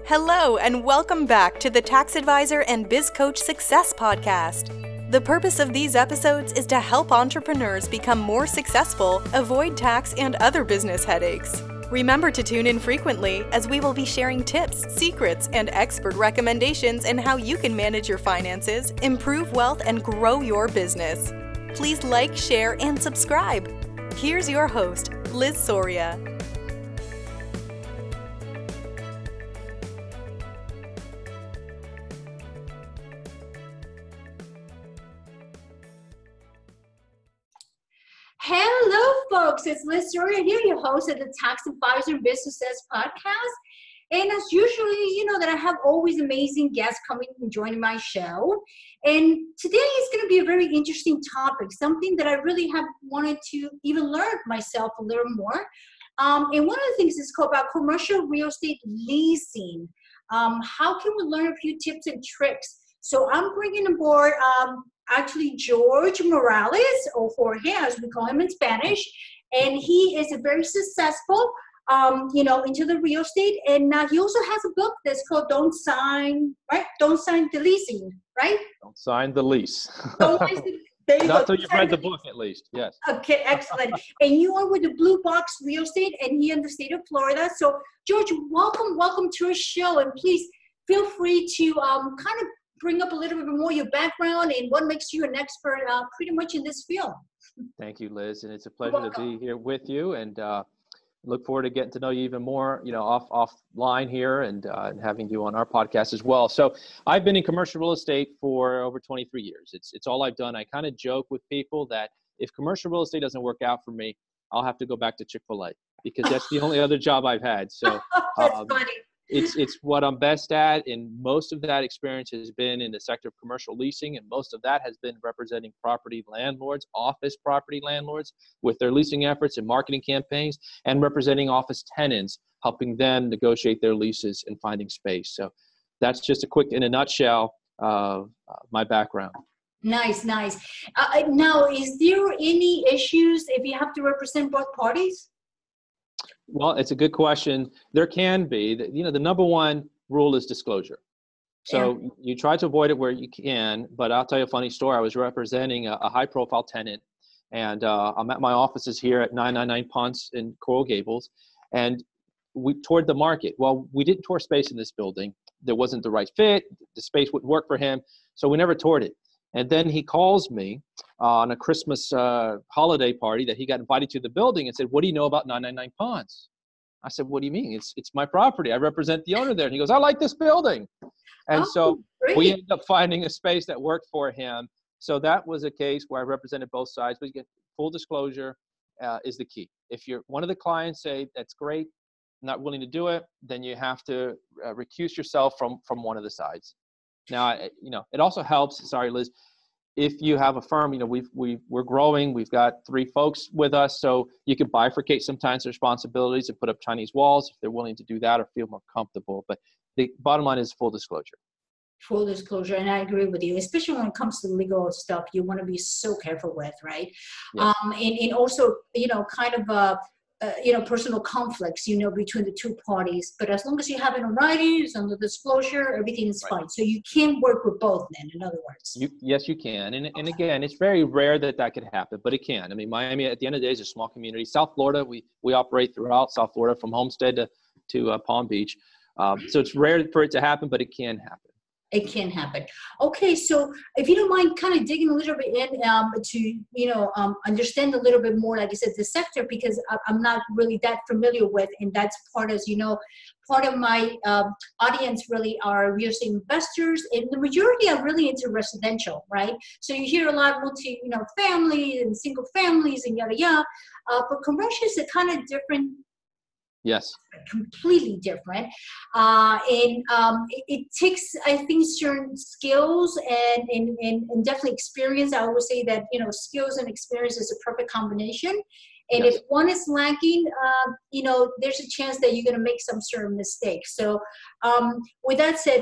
Hello, and welcome back to the Tax Advisor and Biz Coach Success Podcast. The purpose of these episodes is to help entrepreneurs become more successful, avoid tax and other business headaches. Remember to tune in frequently, as we will be sharing tips, secrets, and expert recommendations in how you can manage your finances, improve wealth, and grow your business. Please like, share, and subscribe. Here's your host, Liz Soria. Hello, folks. It's Liz Soria here, your host of the Tax Advisor and Business Success Podcast. And as usually, you know that I have always amazing guests coming and joining my show. And today is going to be a very interesting topic, something that I really have wanted to even learn myself a little more. And one of the things is called about commercial real estate leasing. How can we learn a few tips and tricks? So I'm bringing aboard actually George Morales, or Jorge, as we call him in Spanish, and he is a very successful, into the real estate, and he also has a book that's called Don't Sign the Leasing, right? Don't sign the lease. Not till you've read the book, at least. Yes. Okay, excellent. And you are with the Blue Box Real Estate, and here in the state of Florida. So, George, welcome to our show, and please feel free to kind of bring up a little bit more your background and what makes you an expert pretty much in this field. Thank you, Liz. And it's a pleasure to be here with you, and look forward to getting to know you even more, offline here and having you on our podcast as well. So I've been in commercial real estate for over 23 years. It's all I've done. I kind of joke with people that if commercial real estate doesn't work out for me, I'll have to go back to Chick-fil-A, because that's the only other job I've had. So that's funny. It's what I'm best at, and most of that experience has been in the sector of commercial leasing, and most of that has been representing property landlords, office property landlords, with their leasing efforts and marketing campaigns, and representing office tenants, helping them negotiate their leases and finding space. So that's just a quick, in a nutshell, my background. Nice. Now, is there any issues if you have to represent both parties? Well, it's a good question. There can be. The number one rule is disclosure. So You try to avoid it where you can, but I'll tell you a funny story. I was representing a high-profile tenant, and I'm at my offices here at 999 Ponce in Coral Gables, and we toured the market. Well, we didn't tour space in this building. There wasn't the right fit. The space wouldn't work for him, so we never toured it. And then he calls me on a Christmas holiday party that he got invited to the building and said, "What do you know about 999 Ponce?" I said, "What do you mean? It's my property. I represent the owner there." And he goes, "I like this building." And so great. we ended up finding a space that worked for him. So that was a case where I represented both sides. But again, full disclosure is the key. If you're one of the clients say, "That's great," not willing to do it, then you have to recuse yourself from one of the sides. Now, it also helps, sorry, Liz, if you have a firm, we're growing, we've got 3 folks with us, so you can bifurcate sometimes the responsibilities and put up Chinese walls if they're willing to do that or feel more comfortable. But the bottom line is full disclosure. Full disclosure, and I agree with you, especially when it comes to legal stuff, you want to be so careful with, right? Yeah. And also, kind of personal conflicts, between the two parties. But as long as you have it in writing, it's under disclosure, everything is fine. So you can work with both then, in other words. Yes, you can. And again, it's very rare that could happen, but it can. I mean, Miami, at the end of the day, is a small community. South Florida, we operate throughout South Florida, from Homestead to Palm Beach. So it's rare for it to happen, but it can happen. It can happen. Okay, so if you don't mind kind of digging a little bit in to, understand a little bit more, like I said, the sector, because I'm not really that familiar with, and that's part of my audience really are real estate investors, and the majority are really into residential, right? So you hear a lot multi, families and single families and yada yada, but commercial is a kind of different. Yes. Completely different. It takes, I think, certain skills and definitely experience. I always say that, skills and experience is a perfect combination. And Yes. if one is lacking, there's a chance that you're going to make some certain mistakes. So with that said,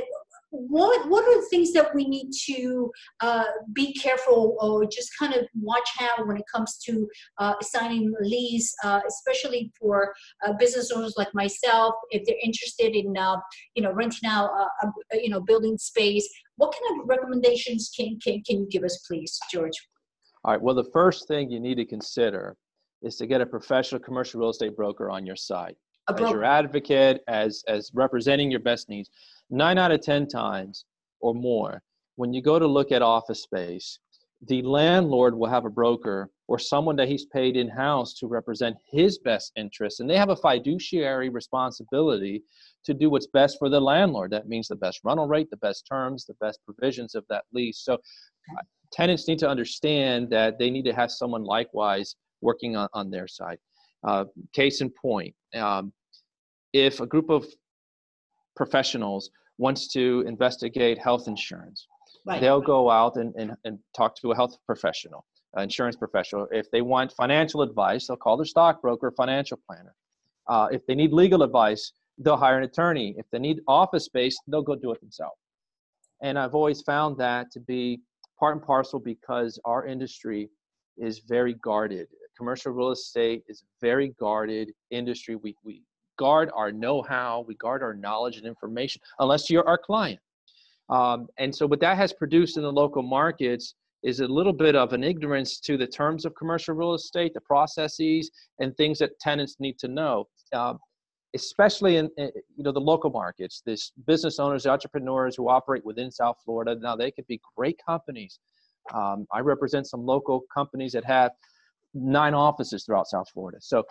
what are the things that we need to be careful or just kind of watch out when it comes to signing a lease, especially for business owners like myself, if they're interested in renting out building space? What kind of recommendations can you give us, please, George? All right. Well, the first thing you need to consider is to get a professional commercial real estate broker on your side as your advocate, as representing your best needs. 9 out of 10 times or more, when you go to look at office space, the landlord will have a broker or someone that he's paid in-house to represent his best interests, and they have a fiduciary responsibility to do what's best for the landlord. That means the best rental rate, the best terms, the best provisions of that lease. So tenants need to understand that they need to have someone likewise working on their side. Case in point, if a group of professionals wants to investigate health insurance, they'll go out and talk to a health professional, insurance professional. If they want financial advice, they'll call their stockbroker, financial planner. If they need legal advice, they'll hire an attorney. If they need office space, they'll go do it themselves. And I've always found that to be part and parcel because our industry is very guarded. Commercial real estate is a very guarded industry. We guard our know-how, we guard our knowledge and information, unless you're our client. And so what that has produced in the local markets is a little bit of an ignorance to the terms of commercial real estate, the processes, and things that tenants need to know, especially in the local markets. This business owners, entrepreneurs who operate within South Florida, now they could be great companies. I represent some local companies that have 9 offices throughout South Florida. So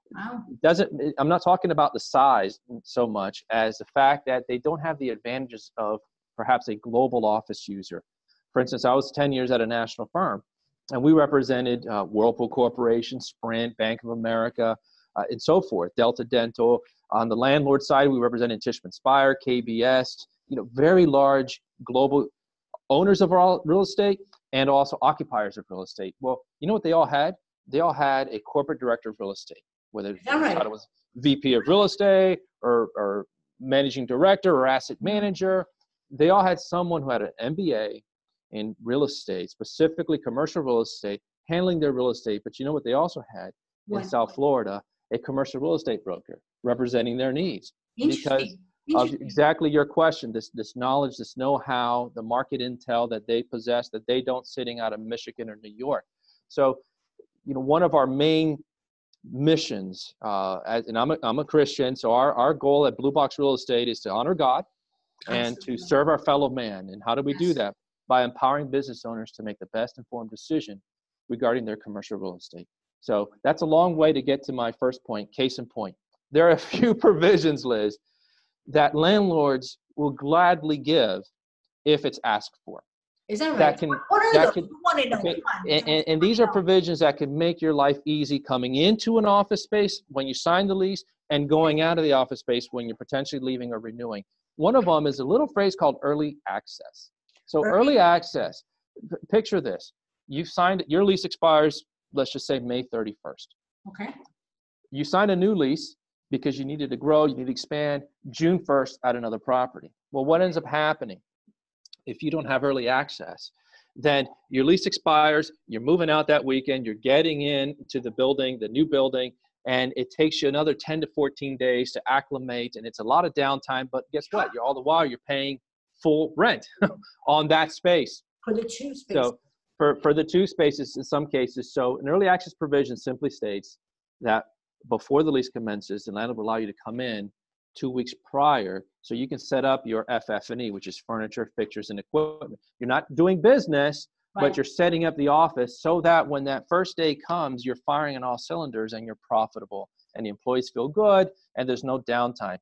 I'm not talking about the size so much as the fact that they don't have the advantages of perhaps a global office user. For instance, I was 10 years at a national firm, and we represented Whirlpool Corporation, Sprint, Bank of America, and so forth, Delta Dental. On the landlord side, we represented Tishman Speyer, KBS, very large global owners of our real estate and also occupiers of real estate. Well, you know what they all had? They all had a corporate director of real estate, whether it was VP of real estate or managing director or asset manager. They all had someone who had an MBA in real estate, specifically commercial real estate, handling their real estate. But you know what they also had in South Florida? A commercial real estate broker representing their needs. Because of exactly your question, this knowledge, this know-how, the market intel that they possess that they don't sitting out of Michigan or New York. So, one of our main missions, and I'm a Christian, so our goal at Blue Box Real Estate is to honor God and to serve our fellow man. And how do we do that? By empowering business owners to make the best informed decision regarding their commercial real estate. So that's a long way to get to my first point, case in point. There are a few provisions, Liz, that landlords will gladly give if it's asked for. Is that right? What are those? Want to know. Okay. And these are provisions that can make your life easy coming into an office space when you sign the lease and going out of the office space when you're potentially leaving or renewing. One of them is a little phrase called early access. So early access, picture this. You've signed, your lease expires, let's just say May 31st. Okay. You signed a new lease because you needed to grow, you need to expand June 1st at another property. Well, what ends up happening if you don't have early access? Then your lease expires, you're moving out that weekend, you're getting into the building, the new building, and it takes you another 10 to 14 days to acclimate, and it's a lot of downtime, but guess what? All the while you're paying full rent on that space. For the 2 spaces. So for the 2 spaces in some cases. So an early access provision simply states that before the lease commences, the landlord will allow you to come in 2 weeks prior so you can set up your FF&E, which is furniture, fixtures, and equipment. You're not doing business, but you're setting up the office so that when that first day comes, you're firing on all cylinders and you're profitable and the employees feel good and there's no downtime.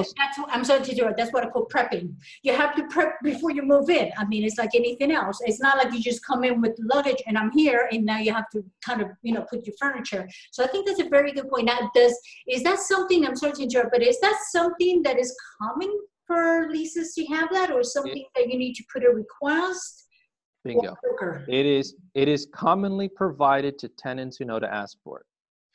I'm sorry to interrupt. That's what I call prepping. You have to prep before you move in. I mean, it's like anything else. It's not like you just come in with luggage and I'm here and now you have to kind of, put your furniture. So I think that's a very good point. Now, is that something, I'm sorry to interrupt, but is that something that is common for leases to have that, or something that you need to put a request? Bingo. It is commonly provided to tenants who know to ask for it.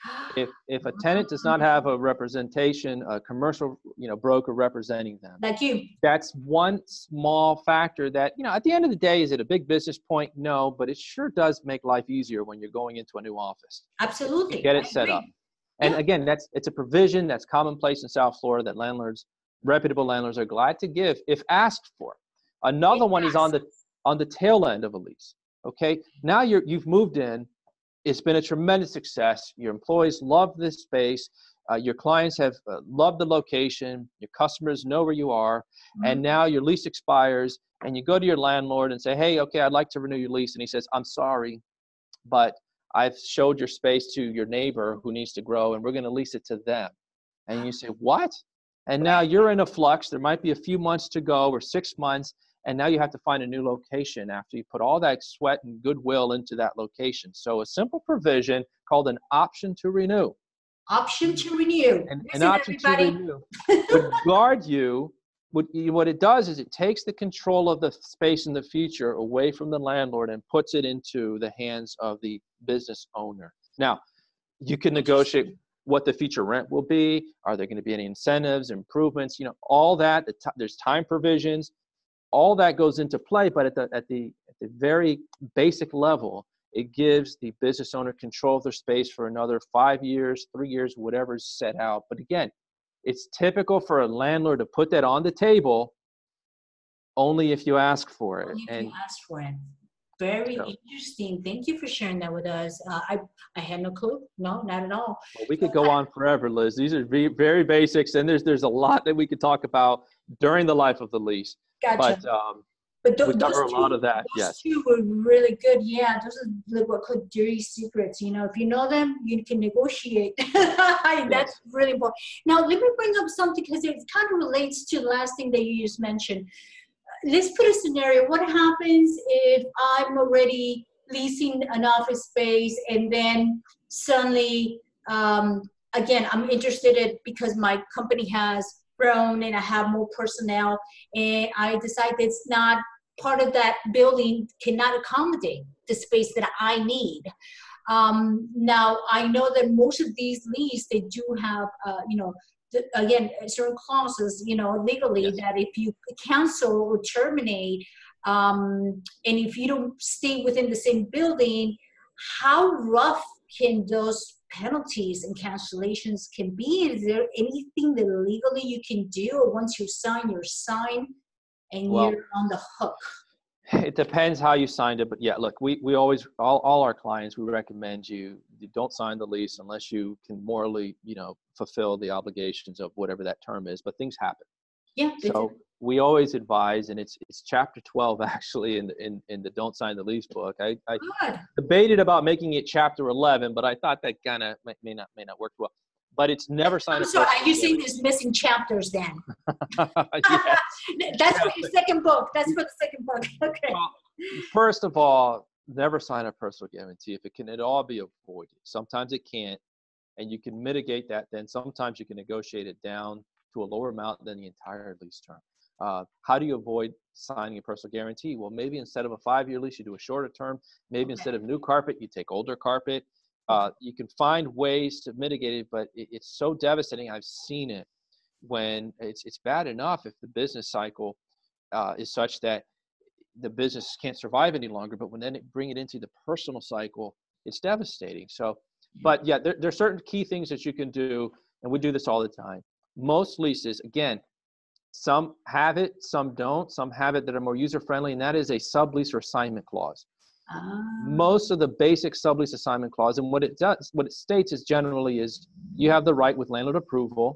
If a tenant does not have a representation, a commercial, broker representing them, Like you. that's one small factor that, at the end of the day, is it a big business point? No, but it sure does make life easier when you're going into a new office. Absolutely. Get it set up. And again, it's a provision that's commonplace in South Florida that reputable landlords are glad to give if asked for. Another one is on the tail end of a lease. Okay, now you've moved in. It's been a tremendous success. Your employees love this space. Your clients have loved the location. Your customers know where you are. And now your lease expires and you go to your landlord and say, hey, okay, I'd like to renew your lease. And he says, I'm sorry, but I've showed your space to your neighbor who needs to grow and we're going to lease it to them. And you say, what? And now you're in a flux. There might be a few months to go or 6 months. And now you have to find a new location after you put all that sweat and goodwill into that location. So a simple provision called an option to renew. Option to renew. An option to renew would guard you. What it does is it takes the control of the space in the future away from the landlord and puts it into the hands of the business owner. Now, you can negotiate what the future rent will be. Are there going to be any incentives, improvements? All that. There's time provisions. All that goes into play, but at the very basic level, it gives the business owner control of their space for another 5 years, 3 years, whatever's set out. But again, it's typical for a landlord to put that on the table only if you ask for it. Only if you ask for it. Very interesting. Thank you for sharing that with us. I had no clue. No, not at all. Well, we could go on forever, Liz. These are very basics, and there's a lot that we could talk about during the life of the lease. Gotcha. But we cover a lot of that. Those two were really good. Yeah, those are what called dirty secrets. If you know them, you can negotiate. That's really important. Now, let me bring up something because it kind of relates to the last thing that you just mentioned. Let's put a scenario. What happens if I'm already leasing an office space and then suddenly, again, I'm interested because my company has grown and I have more personnel and I decide that's not part of that building cannot accommodate the space that I need. Now, I know that most of these leases, they do have, again, certain clauses, legally that if you cancel or terminate, and if you don't stay within the same building, how rough can those penalties and cancellations can be? Is there anything that legally you can do, or once you sign, you're signed and you're on the hook? It depends how you signed it, but yeah, look, we always, all our clients, we recommend you don't sign the lease unless you can morally, fulfill the obligations of whatever that term is, but things happen. Yeah. So we always advise, and it's chapter 12 actually in the Don't Sign the Lease book. I debated about making it chapter 11, but I thought that kind of may not work well. But it's never signed. So are you saying there's missing chapters then? That's for your second book. That's for the second book. Okay. Well, first of all, never sign a personal guarantee. If it can at all be avoided. Sometimes it can't, and you can mitigate that. Then sometimes you can negotiate it down to a lower amount than the entire lease term. How do you avoid signing a personal guarantee? Well, maybe instead of a 5-year lease, you do a shorter term. Maybe instead of new carpet, you take older carpet. You can find ways to mitigate it, but it's so devastating. I've seen it when it's bad enough if the business cycle is such that the business can't survive any longer. But when then bring it into the personal cycle, it's devastating. So, but yeah, there are certain key things that you can do, and we do this all the time. Most leases, again, some have it, some don't. Some have it that are more user-friendly, and that is a sublease or assignment clause. Most of the basic sublease assignment clause, and what it states is generally is you have the right with landlord approval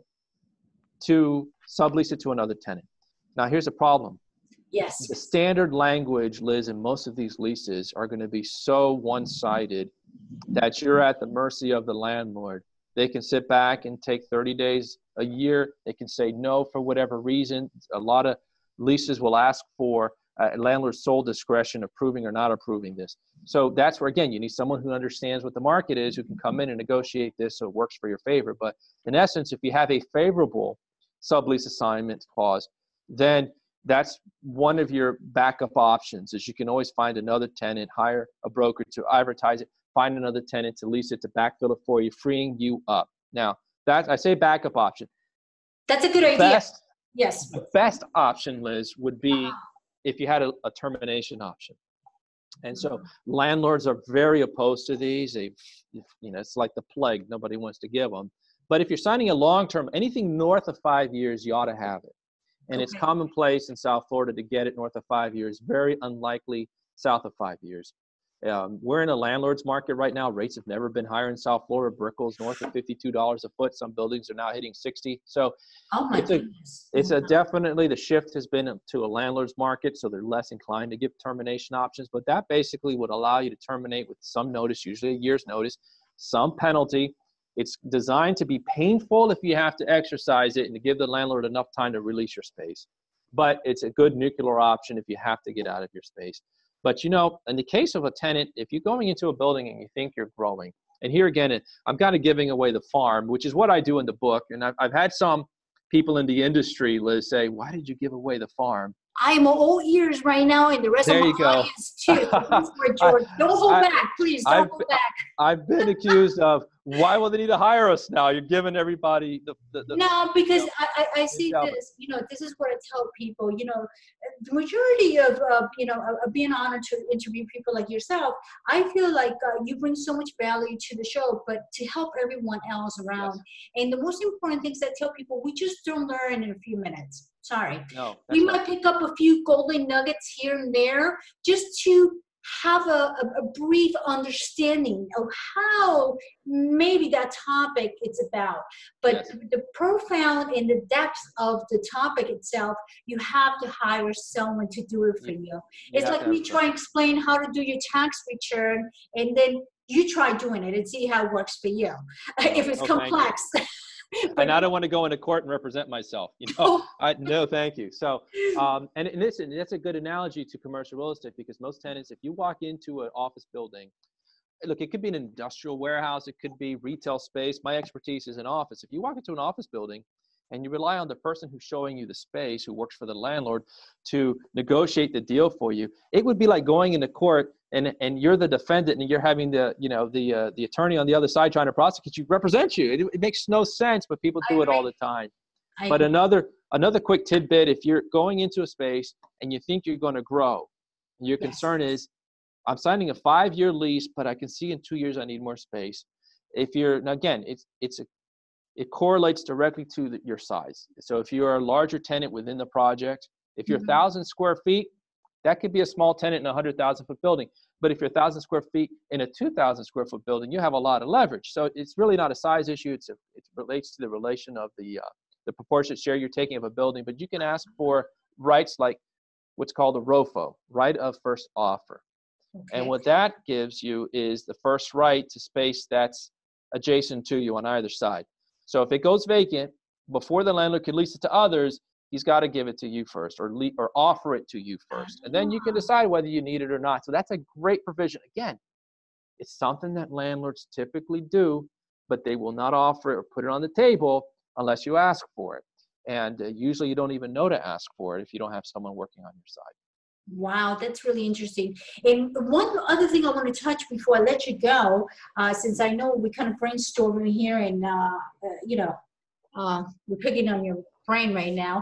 to sublease it to another tenant. Now, here's a problem. Yes. The standard language, Liz, in most of these leases are going to be so one-sided that you're at the mercy of the landlord. They can sit back and take 30 days, a year. They can say no for whatever reason. A lot of leases will ask for landlord's sole discretion approving or not approving this. So that's where, again, you need someone who understands what the market is, who can come in and negotiate this so it works for your favor. But in essence, if you have a favorable sublease assignment clause, then that's one of your backup options, is you can always find another tenant, hire a broker to advertise it. find another tenant to lease it to backfill it for you, freeing you up. Now, that I say backup option. That's a good idea. Yes. The best option, Liz, would be if you had a termination option. And so landlords are very opposed to these. It's like the plague. Nobody wants to give them. But if you're signing a long-term, anything north of 5 years, you ought to have it. And it's commonplace in South Florida to get it north of 5 years. Very unlikely south of 5 years. We're in a landlord's market right now. Rates have never been higher in South Florida. Brickell's north of $52 a foot. Some buildings are now hitting 60. So definitely the shift has been to a landlord's market, so they're less inclined to give termination options. But that basically would allow you to terminate with some notice, usually a year's notice, some penalty. It's designed to be painful if you have to exercise it and to give the landlord enough time to release your space. But it's a good nuclear option if you have to get out of your space. But, in the case of a tenant, if you're going into a building and you think you're growing, and here again, I'm kind of giving away the farm, which is what I do in the book. And I've had some people in the industry, Liz, say, why did you give away the farm? I'm all ears right now, and the rest of my audience too. George. Don't hold back, please. Don't hold back. I've been accused of, why will they need to hire us now? You're giving everybody No, because I see this. This is what I tell people. The majority of being honored to interview people like yourself, I feel like you bring so much value to the show, but to help everyone else around. Yes. And the most important things I tell people, we just don't learn in a few minutes. Sorry. No, we might pick up a few golden nuggets here and there just to have a brief understanding of how maybe that topic it's about. But yes. The profound and the depth of the topic itself, you have to hire someone to do it for you. It's like me trying to explain how to do your tax return, and then you try doing it and see how it works for you. If it's complex. And I don't want to go into court and represent myself. No, thank you. So, and listen, that's a good analogy to commercial real estate, because most tenants, if you walk into an office building, look, it could be an industrial warehouse, it could be retail space. My expertise is in office. If you walk into an office building and you rely on the person who's showing you the space, who works for the landlord, to negotiate the deal for you, it would be like going into court and you're the defendant and you're having the attorney on the other side trying to prosecute you, represent you. It makes no sense, but people do it all the time. But another quick tidbit, if you're going into a space and you think you're going to grow, and your concern is, I'm signing a 5-year lease, but I can see in 2 years I need more space. Now again, it correlates directly to your size. So if you're a larger tenant within the project, if you're 1,000 square feet, that could be a small tenant in a 100,000 foot building. But if you're 1,000 square feet in a 2,000 square foot building, you have a lot of leverage. So it's really not a size issue. It relates to the relation of the proportionate share you're taking of a building. But you can ask for rights like what's called a ROFO, right of first offer. Okay. And what that gives you is the first right to space that's adjacent to you on either side. So if it goes vacant, before the landlord can lease it to others, he's got to give it to you first, or offer it to you first. And then you can decide whether you need it or not. So that's a great provision. Again, it's something that landlords typically do, but they will not offer it or put it on the table unless you ask for it. And usually you don't even know to ask for it if you don't have someone working on your side. Wow, that's really interesting. And one other thing I want to touch before I let you go, since I know we kind of brainstorming here and, we're picking on your brain right now.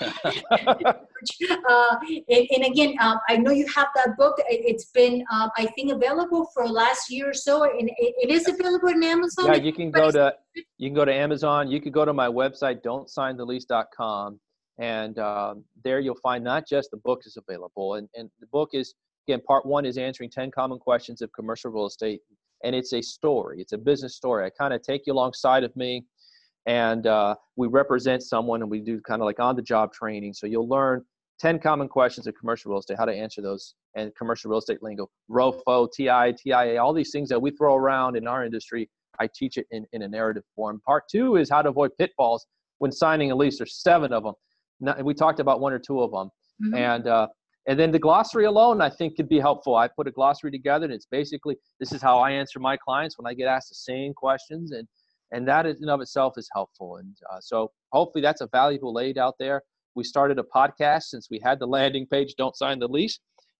And again, I know you have that book. It's been, I think, available for last year or so, and it is available on Amazon. Yeah, you can go to Amazon. You could go to my website, don'tsignthelease.com. And there you'll find not just the book is available. And the book is, again, part 1 is answering 10 common questions of commercial real estate. And it's a story. It's a business story. I kind of take you alongside of me, and we represent someone, and we do kind of like on-the-job training. So you'll learn 10 common questions of commercial real estate, how to answer those, and commercial real estate lingo, ROFO, TI, TIA, all these things that we throw around in our industry. I teach it in a narrative form. Part 2 is how to avoid pitfalls when signing a lease. There's 7 of them. We talked about 1 or 2 of them. Mm-hmm. And then the glossary alone, I think, could be helpful. I put a glossary together, and it's basically, this is how I answer my clients when I get asked the same questions. And that in and of itself is helpful. And so hopefully that's a valuable aid out there. We started a podcast since we had the landing page, Don't Sign the Lease.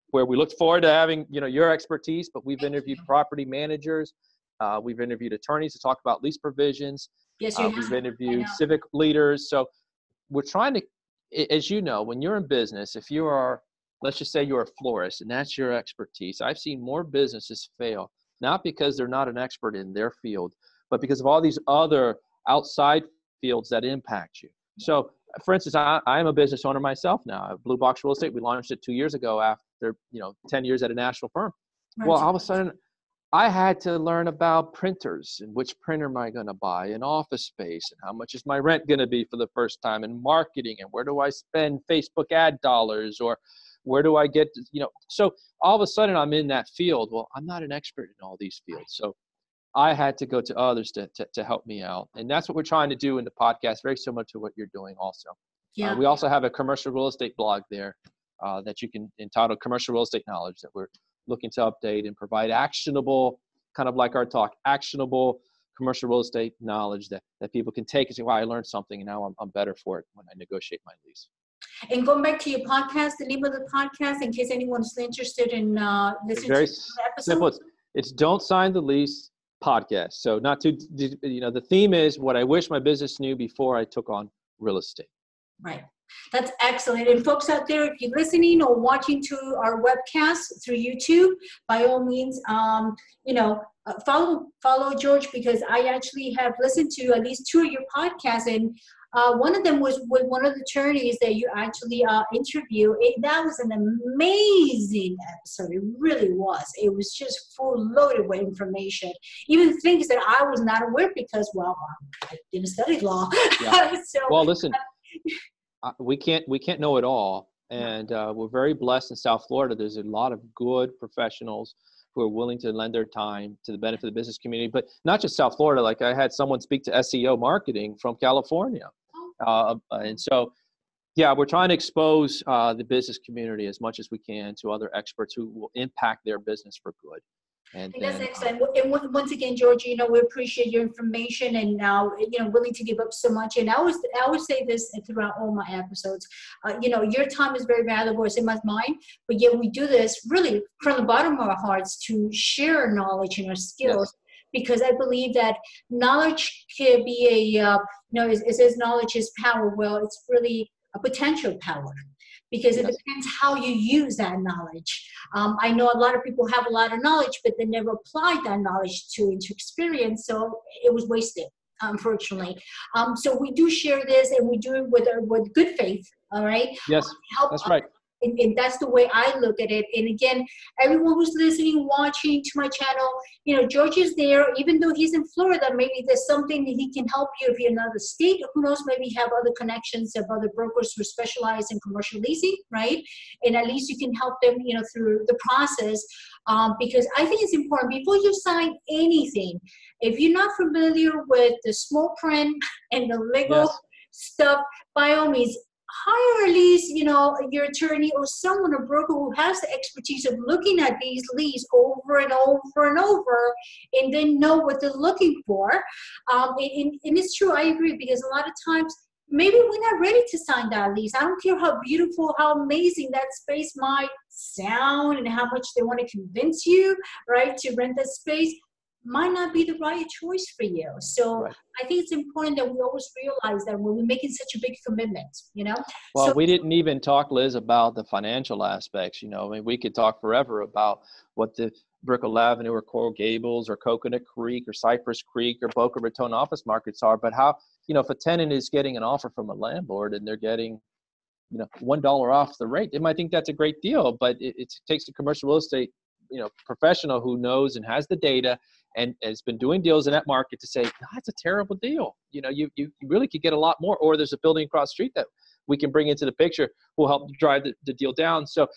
where we look forward to having, your expertise, but we've interviewed property managers. We've interviewed attorneys to talk about lease provisions. Yes, you have. We've interviewed civic leaders. So we're trying to, as you know, when you're in business, if you are, let's just say you're a florist and that's your expertise, I've seen more businesses fail, not because they're not an expert in their field, but because of all these other outside fields that impact you. So for instance, I am a business owner myself now. Blue Box Real Estate, we launched it 2 years ago after, 10 years at a national firm. Right. Well, all of a sudden, I had to learn about printers and which printer am I going to buy, and office space, and how much is my rent going to be for the first time, and marketing, and where do I spend Facebook ad dollars, or where do I get, so all of a sudden I'm in that field. Well, I'm not an expert in all these fields. So I had to go to others to help me out. And that's what we're trying to do in the podcast, very similar to what you're doing also. Yeah. We also have a commercial real estate blog there that you can, entitled Commercial Real Estate Knowledge, that we're looking to update and provide actionable, kind of like our talk, actionable commercial real estate knowledge that people can take and say, wow, I learned something and now I'm better for it when I negotiate my lease. And going back to your podcast, the name of the podcast, in case anyone's interested in listening to the episode. Simple. It's Don't Sign the Lease podcast. So not too, the theme is what I wish my business knew before I took on real estate. Right. That's excellent. And folks out there, if you're listening or watching to our webcast through YouTube, by all means, follow George, because I actually have listened to at least 2 of your podcasts, and one of them was with one of the attorneys that you actually interviewed. That was an amazing episode. It really was. It was just full loaded with information, even things that I was not aware, because, well, I didn't study law. Yeah. So, well, listen, we can't know it all. And we're very blessed in South Florida. There's a lot of good professionals who are willing to lend their time to the benefit of the business community, but not just South Florida. Like I had someone speak to SEO marketing from California. And so, yeah, we're trying to expose the business community as much as we can to other experts who will impact their business for good. And that's excellent. And once again, George, we appreciate your information and willing to give up so much. And I always say this throughout all my episodes. Your time is very valuable, as in mine. But yet we do this really from the bottom of our hearts to share our knowledge and our skills. Yes. Because I believe that knowledge can be it says knowledge is power. Well, it's really a potential power, because it depends how you use that knowledge. I know a lot of people have a lot of knowledge, but they never applied that knowledge into experience, so it was wasted, unfortunately. So we do share this, and we do it with good faith, all right? Yes, that's right. And that's the way I look at it. And again, everyone who's listening, watching to my channel, George is there. Even though he's in Florida, maybe there's something that he can help you if you're in another state. Who knows, maybe you have other connections of other brokers who specialize in commercial leasing, right? And at least you can help them, through the process. Because I think it's important, before you sign anything, if you're not familiar with the small print and the legal stuff, by all means, hire at least, your attorney or someone, a broker who has the expertise of looking at these leases over and over and over, and then know what they're looking for. And it's true, I agree, because a lot of times, maybe we're not ready to sign that lease. I don't care how beautiful, how amazing that space might sound and how much they want to convince you, right, to rent that space. Might not be the right choice for you. So right. I think it's important that we always realize that when we're making such a big commitment, Well, we didn't even talk, Liz, about the financial aspects. We could talk forever about what the Brickell Avenue or Coral Gables or Coconut Creek or Cypress Creek or Boca Raton office markets are, but how, if a tenant is getting an offer from a landlord and they're getting, $1 off the rate, they might think that's a great deal, but it takes a commercial real estate, professional who knows and has the data and has been doing deals in that market to say, no, that's a terrible deal. You really could get a lot more, or there's a building across the street that we can bring into the picture will help drive the deal down. So,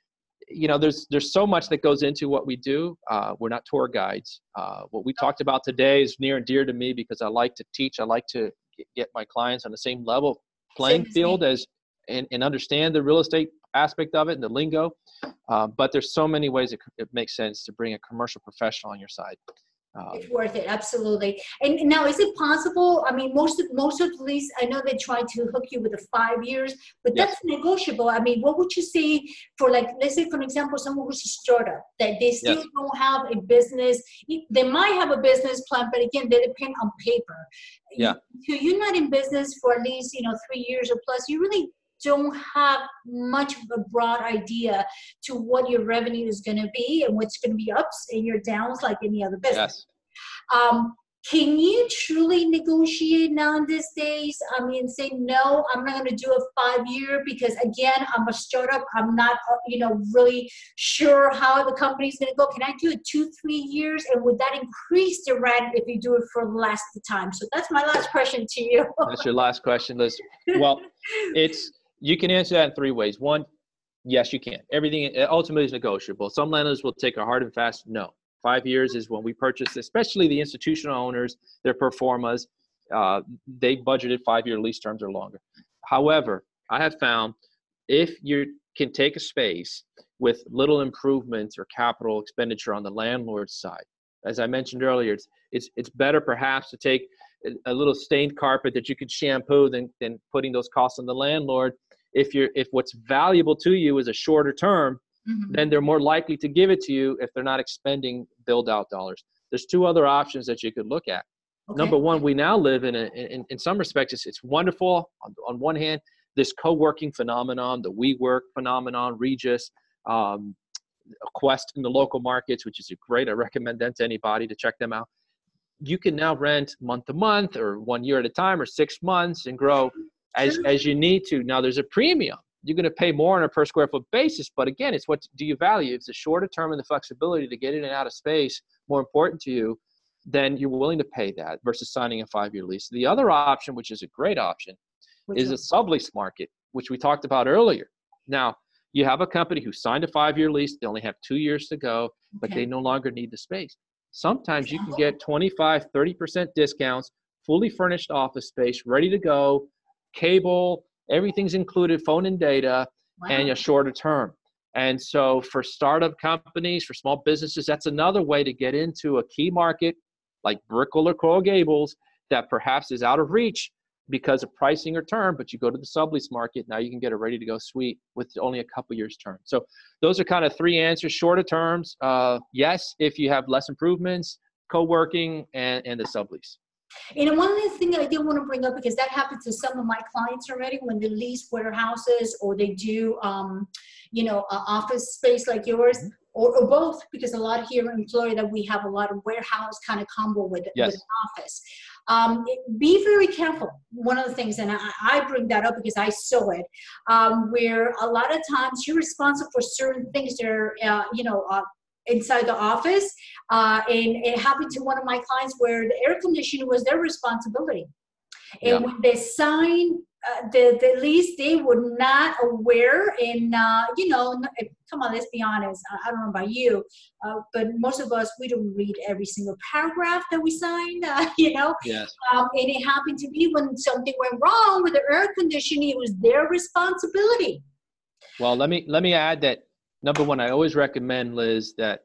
there's so much that goes into what we do. We're not tour guides. What we talked about today is near and dear to me because I like to teach. I like to get my clients on the same level playing field and understand the real estate aspect of it and the lingo. But there's so many ways it makes sense to bring a commercial professional on your side. It's worth it, absolutely. And now, is it possible? I mean, most of the lease, I know they try to hook you with the 5 years, but Yes. that's negotiable. I mean, what would you say for, like, let's say, for example, someone who's a startup that they still Yes. don't have a business. They might have a business plan, but again, they depend on paper. Yeah. You're not in business for at least 3 years or plus. You really don't have much of a broad idea to what your revenue is going to be and what's going to be ups and your downs like any other business. Yes. Can you truly negotiate now these days? I mean, say, no, I'm not going to do a 5-year because, again, I'm a startup. I'm not, really sure how the company's going to go. Can I do it 2-3 years? And would that increase the rent if you do it for less the time? So that's my last question to you. That's your last question, Liz. Well, you can answer that in 3 ways. One, yes, you can. Everything ultimately is negotiable. Some landlords will take a hard and fast no. 5 years is when we purchase, especially the institutional owners, their pro formas, they budgeted 5-year lease terms or longer. However, I have found if you can take a space with little improvements or capital expenditure on the landlord's side, as I mentioned earlier, it's better perhaps to take a little stained carpet that you could shampoo than putting those costs on the landlord. If what's valuable to you is a shorter term, then they're more likely to give it to you if they're not expending build-out dollars. There's 2 other options that you could look at. Okay. Number one, we now live in some respects, it's wonderful. On one hand, this co-working phenomenon, the WeWork phenomenon, Regus, Quest in the local markets, which is great. I recommend them to anybody to check them out. You can now rent month to month or 1 year at a time or 6 months and grow as you need to. Now there's a premium. You're going to pay more on a per square foot basis, but again, it's what do you value? If the shorter term and the flexibility to get in and out of space more important to you, then you're willing to pay that versus signing a 5-year lease. The other option, which is a great option, is a sublease market, which we talked about earlier. Now, you have a company who signed a 5-year lease. They only have 2 years to go, but they no longer need the space. Sometimes you can get 25, 30% discounts, fully furnished office space, ready to go, cable, everything's included, phone and data, and a shorter term. And so for startup companies, for small businesses, that's another way to get into a key market like Brickell or Coral Gables that perhaps is out of reach because of pricing or term, but you go to the sublease market, now you can get a ready-to-go suite with only a couple years term. So those are kind of 3 answers. Shorter terms, yes, if you have less improvements, co-working, and the sublease. And one other thing that I did want to bring up, because that happened to some of my clients already when they lease warehouses or they do, office space like yours, or both, because a lot here in Florida, we have a lot of warehouse kind of combo with office. Be very careful. One of the things, and I bring that up because I saw it, where a lot of times you're responsible for certain things that are, inside the office, and it happened to one of my clients where the air conditioning was their responsibility. And when they signed the lease, they were not aware. And, come on, let's be honest. I don't know about you, but most of us, we don't read every single paragraph that we signed, Yes. And it happened to be when something went wrong with the air conditioning, it was their responsibility. Well, let me add that. Number one, I always recommend, Liz, that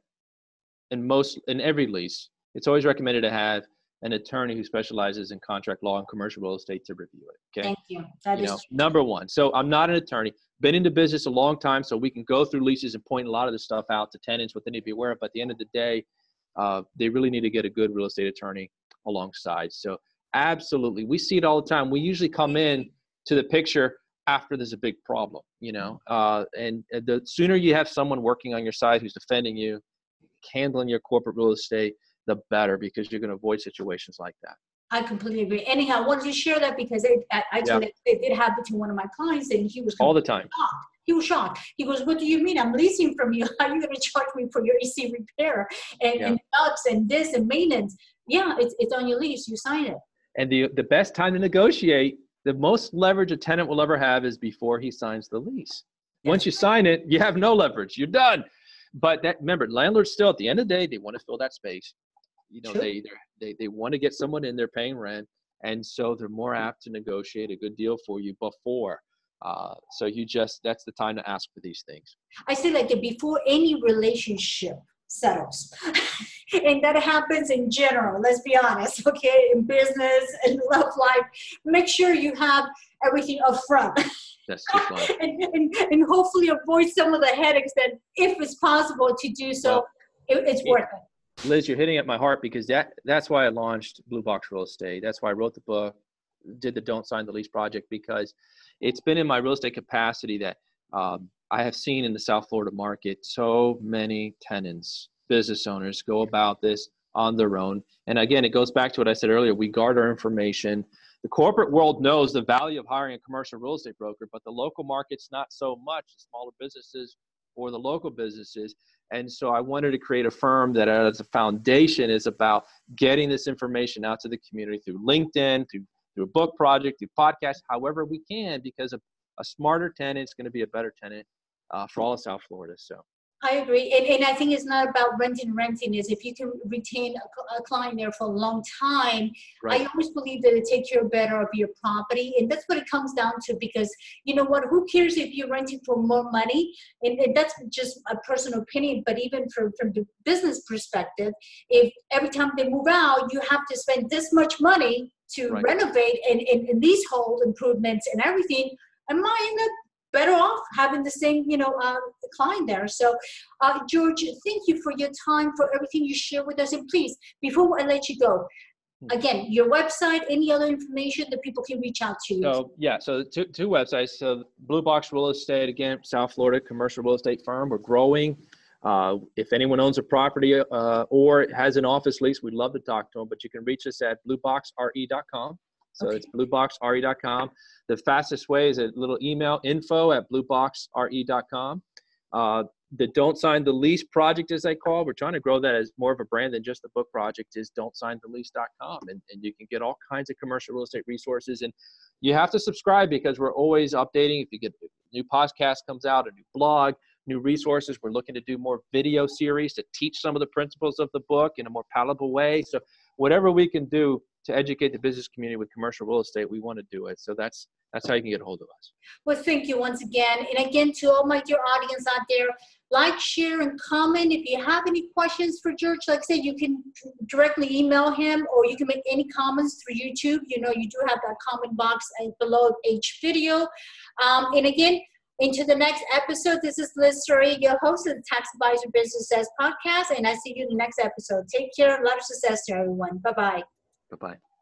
in every lease, it's always recommended to have an attorney who specializes in contract law and commercial real estate to review it. Okay. Thank you. That is number one. So I'm not an attorney, been in the business a long time, so we can go through leases and point a lot of this stuff out to tenants, what they need to be aware of. But at the end of the day, they really need to get a good real estate attorney alongside. So absolutely. We see it all the time. We usually come in to the picture after there's a big problem, and the sooner you have someone working on your side who's defending you, handling your corporate real estate, the better, because you're going to avoid situations like that. I completely agree. Anyhow, I wanted to share that because it did happen to one of my clients, and he was all the time shocked. He was shocked. He goes, "What do you mean? I'm leasing from you. How are you going to charge me for your AC repair and ducts and this and maintenance?" Yeah, it's on your lease. You sign it. And the best time to negotiate, the most leverage a tenant will ever have is before he signs the lease. Once you sign it, you have no leverage. You're done. But remember, landlords still, at the end of the day, they want to fill that space. They want to get someone in there paying rent, and so they're more apt to negotiate a good deal for you before. So that's the time to ask for these things. I say, like, before any relationship settles. And that happens in general, let's be honest, okay, in business and love life. Make sure you have everything up front. That's too fun. and hopefully avoid some of the headaches that, if it's possible to do so, it's worth it. Liz, you're hitting at my heart, because that's why I launched Blue Box Real Estate. That's why I wrote the book, did the Don't Sign the Lease project, because it's been in my real estate capacity that I have seen in the South Florida market so many tenants, business owners go about this on their own. And again, it goes back to what I said earlier. We guard our information. The corporate world knows the value of hiring a commercial real estate broker, but the local market's not so much, the smaller businesses or the local businesses. And so I wanted to create a firm that as a foundation is about getting this information out to the community through LinkedIn, through a book project, through podcasts, however we can, because a smarter tenant is going to be a better tenant for all of South Florida. So I agree. And I think it's not about renting is if you can retain a client there for a long time. Right. I always believe that it takes care better of your property. And that's what it comes down to, because you know what, who cares if you're renting for more money? And that's just a personal opinion, but even from the business perspective, if every time they move out, you have to spend this much money to renovate and leasehold improvements and everything, I might end up better off having the same, client there. So, George, thank you for your time, for everything you share with us. And please, before I let you go, again, your website, any other information that people can reach out to you. So two websites. So Blue Box Real Estate, again, South Florida commercial real estate firm. We're growing. If anyone owns a property or has an office lease, we'd love to talk to them, but you can reach us at blueboxre.com. So it's blueboxre.com. The fastest way is a little email, info@blueboxre.com. The Don't Sign the Lease project, as I call, we're trying to grow that as more of a brand than just the book project, is don'tsignthelease.com. And you can get all kinds of commercial real estate resources. And you have to subscribe, because we're always updating. If you get a new podcast comes out, a new blog, new resources, we're looking to do more video series to teach some of the principles of the book in a more palatable way. So whatever we can do to educate the business community with commercial real estate, we want to do it. So that's how you can get a hold of us. Well, thank you once again. And again, to all my dear audience out there, like, share, and comment. If you have any questions for George, like I said, you can directly email him, or you can make any comments through YouTube. You do have that comment box below each video. And again, into the next episode, this is Liz Story, your host of the Tax Advisor Business Success Podcast, and I see you in the next episode. Take care. A lot of success to everyone. Bye-bye. Bye-bye.